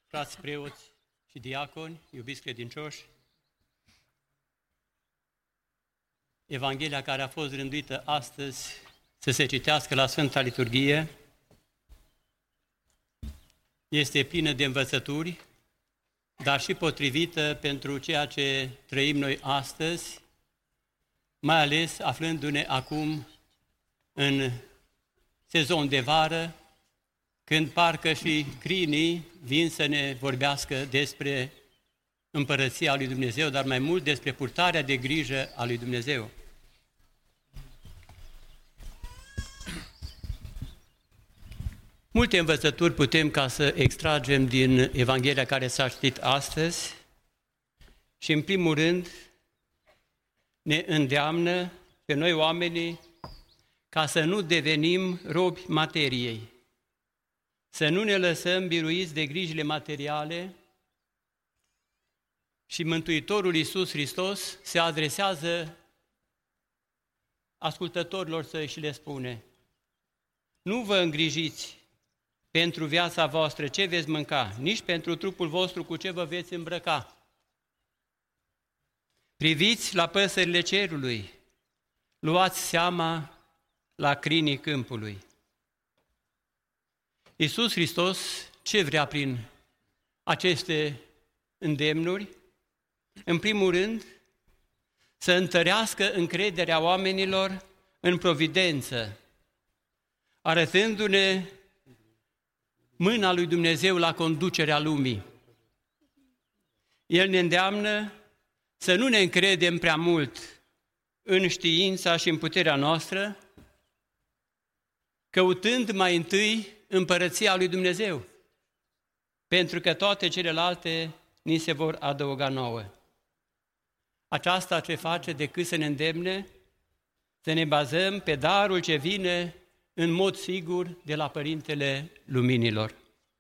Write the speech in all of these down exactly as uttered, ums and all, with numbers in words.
frați preoți și diaconi, iubiți credincioși, Evanghelia care a fost rânduită astăzi să se citească la Sfânta Liturghie este plină de învățături, dar și potrivită pentru ceea ce trăim noi astăzi, mai ales aflându-ne acum în sezon de vară, când parcă și crinii vin să ne vorbească despre împărăția lui Dumnezeu, dar mai mult despre purtarea de grijă a lui Dumnezeu. Multe învățături putem ca să extragem din Evanghelia care s-a citit astăzi și, în primul rând, ne îndeamnă pe noi oamenii ca să nu devenim robi materiei, să nu ne lăsăm biruiți de grijile materiale. Și Mântuitorul Iisus Hristos se adresează ascultătorilor săi și le spune: nu vă îngrijiți pentru viața voastră ce veți mânca, nici pentru trupul vostru cu ce vă veți îmbrăca. Priviți la păsările cerului, luați seama la crinii câmpului. Iisus Hristos ce vrea prin aceste îndemnuri? În primul rând, să întărească încrederea oamenilor în providență, arătându-ne mâna lui Dumnezeu la conducerea lumii. El ne îndeamnă să nu ne încredem prea mult în știința și în puterea noastră, căutând mai întâi împărăția lui Dumnezeu, pentru că toate celelalte ni se vor adăuga nouă. Aceasta ce face decât să ne îndemne să ne bazăm pe darul ce vine în mod sigur de la Părintele Luminilor.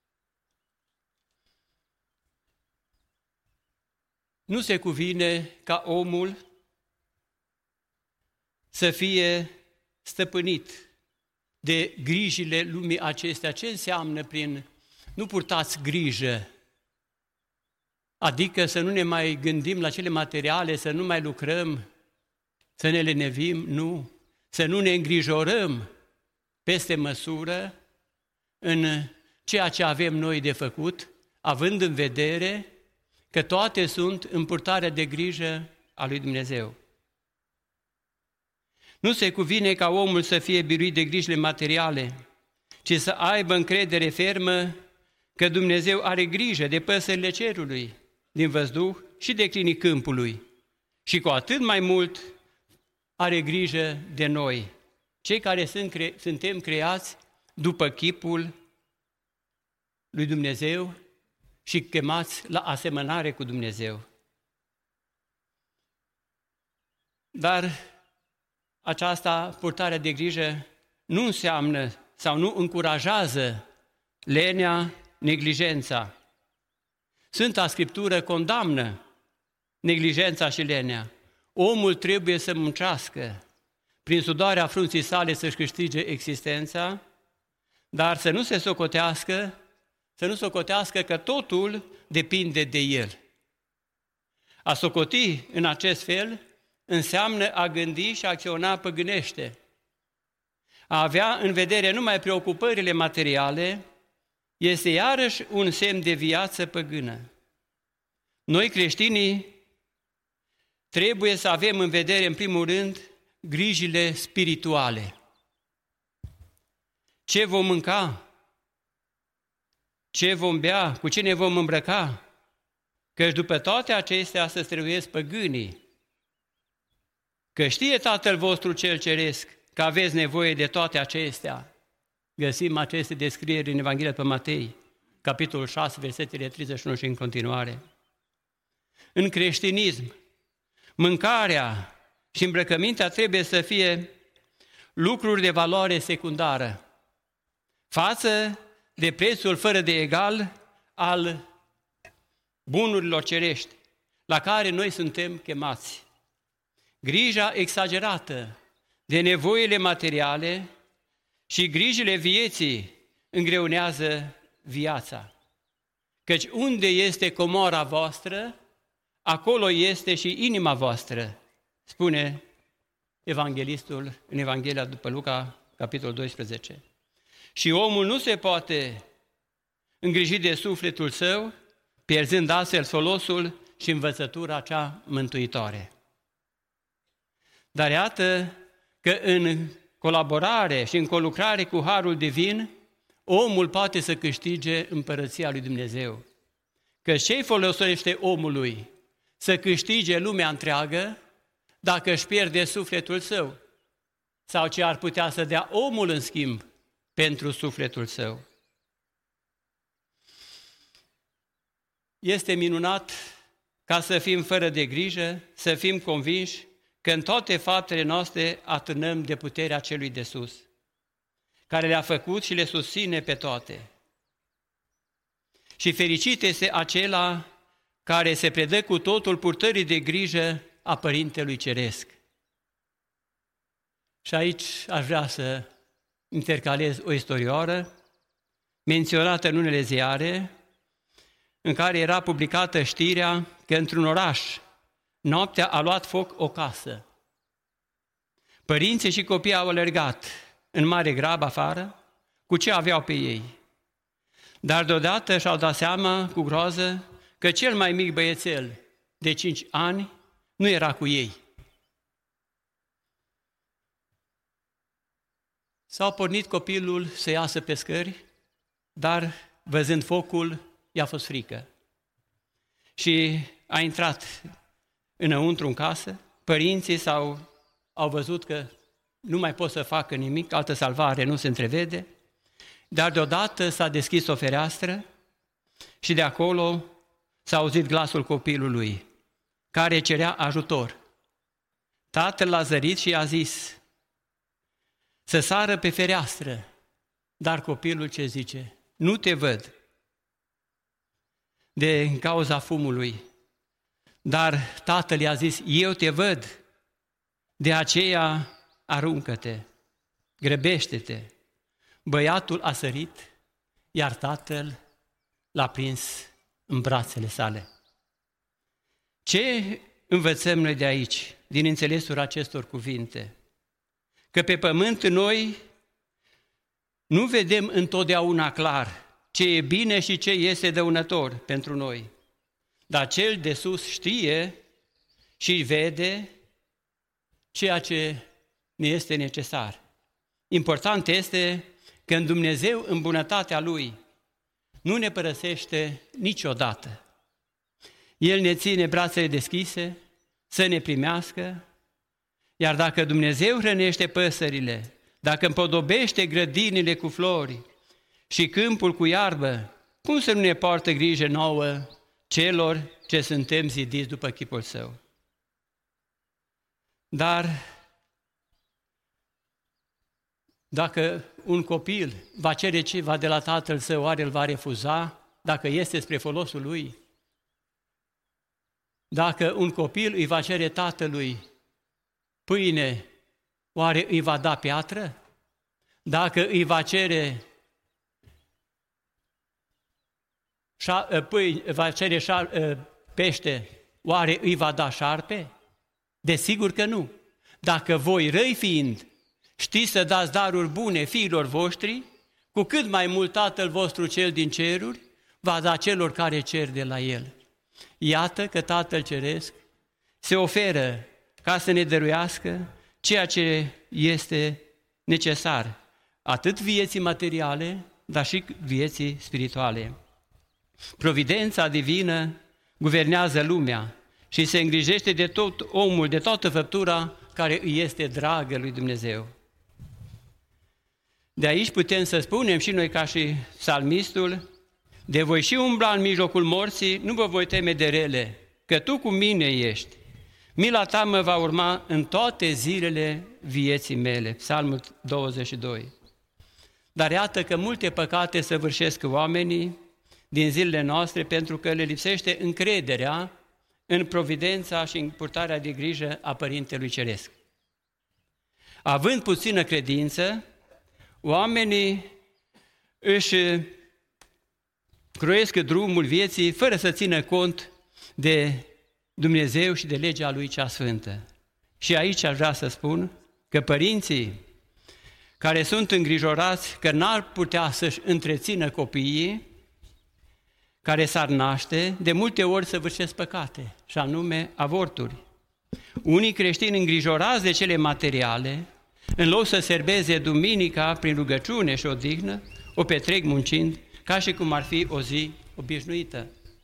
Nu se cuvine ca omul să fie stăpânit de grijile lumii acestea. Ce înseamnă prin nu purtați grijă? Adică să nu ne mai gândim la cele materiale, să nu mai lucrăm, să ne lenevim, nu. Să nu ne îngrijorăm peste măsură în ceea ce avem noi de făcut, având în vedere că toate sunt în purtarea de grijă a lui Dumnezeu. Nu se cuvine ca omul să fie biruit de grijile materiale, ci să aibă încredere fermă că Dumnezeu are grijă de păsările cerului, din văzduh și de crinii câmpului și cu atât mai mult are grijă de noi, cei care sunt cre- suntem creați după chipul lui Dumnezeu și chemați la asemănare cu Dumnezeu. Dar aceasta, purtarea de grijă, nu înseamnă sau nu încurajează lenea, neglijența. Sfânta Scriptură condamnă neglijența și lenea. Omul trebuie să muncească, prin sudarea frunții sale să-și câștige existența, dar să nu se socotească, să nu socotească că totul depinde de el. A socoti în acest fel înseamnă a gândi și a acționa păgânește, a avea în vedere numai preocupările materiale, este iarăși un semn de viață păgână. Noi, creștinii, trebuie să avem în vedere, în primul rând, grijile spirituale. Ce vom mânca? Ce vom bea? Cu ce ne vom îmbrăca? Căci după toate acestea să străduiesc păgânii. Că știe Tatăl vostru cel ceresc că aveți nevoie de toate acestea. Găsim aceste descrieri în Evanghelia pe Matei, capitolul șase, versetele treizeci și unu și în continuare. În creștinism, mâncarea și îmbrăcămintea trebuie să fie lucruri de valoare secundară, față de prețul fără de egal al bunurilor cerești, la care noi suntem chemați. Grija exagerată de nevoile materiale și grijile vieții îngreunează viața. Căci unde este comora voastră, acolo este și inima voastră, spune evanghelistul în Evanghelia după Luca, capitolul doisprezece. Și omul nu se poate îngriji de sufletul său, pierzând astfel folosul și învățătura cea mântuitoare. Dar iată că în colaborare și în colucrare cu harul divin, omul poate să câștige împărăția lui Dumnezeu. Că ce-i folosește omului să câștige lumea întreagă dacă își pierde sufletul său? Sau ce ar putea să dea omul în schimb pentru sufletul său? Este minunat ca să fim fără de grijă, să fim convinși că în toate faptele noastre atârnăm de puterea celui de sus, care le-a făcut și le susține pe toate. Și fericit este acela care se predă cu totul purtării de grijă a Părintelui Ceresc. Și aici aș vrea să intercalez o istorioară menționată în unele ziare, în care era publicată știrea că într-un oraș noaptea a luat foc o casă. Părinții și copiii au alergat în mare grab afară cu ce aveau pe ei. Dar deodată și-au dat seama cu groază că cel mai mic băiețel de cinci ani nu era cu ei. S-a pornit copilul să iasă pe scări, dar văzând focul, i-a fost frică. Și a intrat înăuntru în casă, părinții s-au, au văzut că nu mai pot să facă nimic, altă salvare nu se întrevede, dar deodată s-a deschis o fereastră și de acolo s-a auzit glasul copilului, care cerea ajutor. Tatăl l-a zărit și i-a zis să sară pe fereastră, dar copilul ce zice? Nu te văd, de cauza fumului. Dar tatăl i-a zis, eu te văd, de aceea aruncă-te, grăbește-te. Băiatul a sărit, iar tatăl l-a prins în brațele sale. Ce învățăm noi de aici, din înțelesul acestor cuvinte? Că pe pământ noi nu vedem întotdeauna clar ce e bine și ce este dăunător pentru noi. Dar cel de sus știe și vede ceea ce ne este necesar. Important este că în Dumnezeu, în bunătatea Lui, nu ne părăsește niciodată. El ne ține brațele deschise să ne primească, iar dacă Dumnezeu hrănește păsările, dacă împodobește grădinile cu flori și câmpul cu iarbă, cum să nu ne poartă grijă nouă celor ce suntem zidiți după chipul Său? Dar dacă un copil va cere ceva de la tatăl său, oare îl va refuza dacă este spre folosul lui? Dacă un copil îi va cere tatălui pâine, oare îi va da piatră? Dacă îi va cere pâine, va cere pește, oare îi va da șarpe? Desigur că nu. Dacă voi, răi fiind, știți să dați daruri bune fiilor voștri, cu cât mai mult Tatăl vostru cel din ceruri va da celor care cer de la El. Iată că Tatăl Ceresc se oferă ca să ne dăruiască ceea ce este necesar, atât vieții materiale, dar și vieții spirituale. Providența divină guvernează lumea și se îngrijește de tot omul, de toată făptura care îi este dragă lui Dumnezeu. De aici putem să spunem și noi ca și psalmistul, de voi și umbla în mijlocul morții, nu vă voi teme de rele, că Tu cu mine ești. Mila Ta mă va urma în toate zilele vieții mele. Psalmul douăzeci și doi. Dar iată că multe păcate săvârșesc oamenii din zilele noastre pentru că le lipsește încrederea în providența și în purtarea de grijă a Părintelui Ceresc. Având puțină credință, oamenii își croiesc drumul vieții fără să țină cont de Dumnezeu și de legea Lui cea sfântă. Și aici aș vrea să spun că părinții care sunt îngrijorați că n-ar putea să-și întrețină copiii care s-ar naște, de multe ori săvârșesc păcate, și anume avorturi. Unii creștini îngrijorați de cele materiale, în loc să serbeze duminica prin rugăciune și odihnă, o petrec muncind, ca și cum ar fi o zi obișnuită.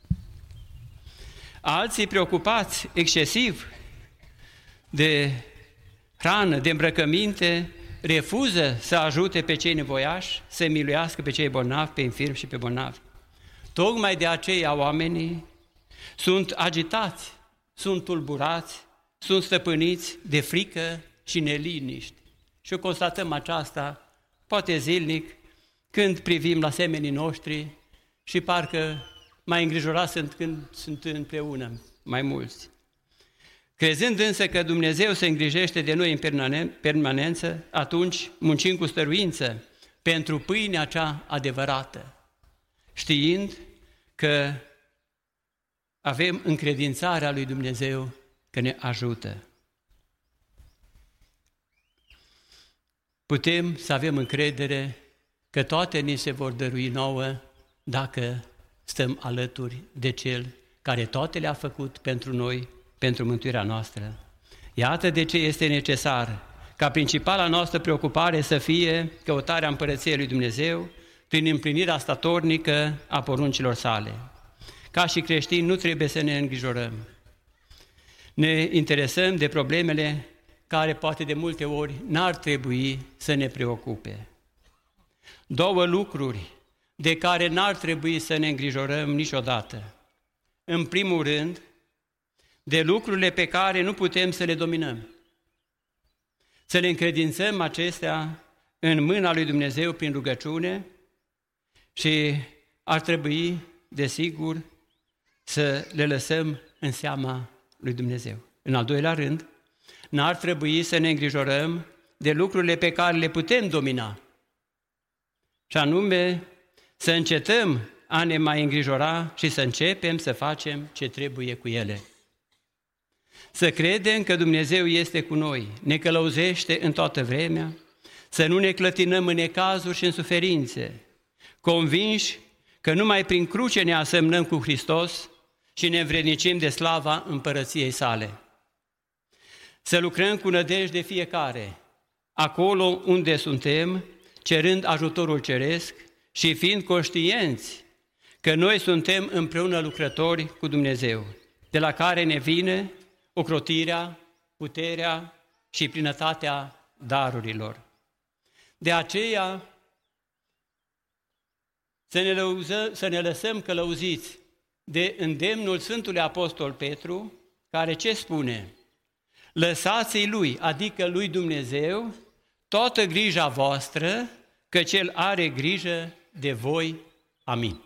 Alții preocupați excesiv de hrană, de îmbrăcăminte, refuză să ajute pe cei nevoiași, să miluiască pe cei bolnavi, pe infirmi și pe bolnavi. Tocmai de aceea oamenii sunt agitați, sunt tulburați, sunt stăpâniți de frică și neliniști. Și o constatăm aceasta, poate zilnic, când privim la semenii noștri și parcă mai îngrijorați sunt când sunt împreună mai mulți. Crezând însă că Dumnezeu se îngrijește de noi în permanență, atunci muncim cu stăruință pentru pâinea cea adevărată, știind că avem încredințarea lui Dumnezeu că ne ajută. Putem să avem încredere că toate ni se vor dărui nouă dacă stăm alături de Cel care toate le-a făcut pentru noi, pentru mântuirea noastră. Iată de ce este necesar ca principala noastră preocupare să fie căutarea împărăției lui Dumnezeu prin împlinirea statornică a poruncilor sale. Ca și creștini nu trebuie să ne îngrijorăm. Ne interesăm de problemele care poate de multe ori n-ar trebui să ne preocupe. Două lucruri de care n-ar trebui să ne îngrijorăm niciodată. În primul rând, de lucrurile pe care nu putem să le dominăm. Să le încredințăm acestea în mâna lui Dumnezeu prin rugăciune și ar trebui, desigur, să le lăsăm în seama lui Dumnezeu. În al doilea rând, n-ar trebui să ne îngrijorăm de lucrurile pe care le putem domina. Și anume, să încetăm a ne mai îngrijora și să începem să facem ce trebuie cu ele. Să credem că Dumnezeu este cu noi, ne călăuzește în toată vremea, să nu ne clătinăm în necazuri și în suferințe, convinși că numai prin cruce ne asemnăm cu Hristos și ne învrednicim de slava împărăției sale. Să lucrăm cu nădejde fiecare, acolo unde suntem, cerând ajutorul ceresc și fiind conștienți că noi suntem împreună lucrători cu Dumnezeu, de la care ne vine ocrotirea, puterea și plinătatea darurilor. De aceea, să ne, lăuză, să ne lăsăm călăuziți de îndemnul Sfântului Apostol Petru, care ce spune? Lăsați-i lui, adică lui Dumnezeu, toată grija voastră, căci El are grijă de voi. Amin.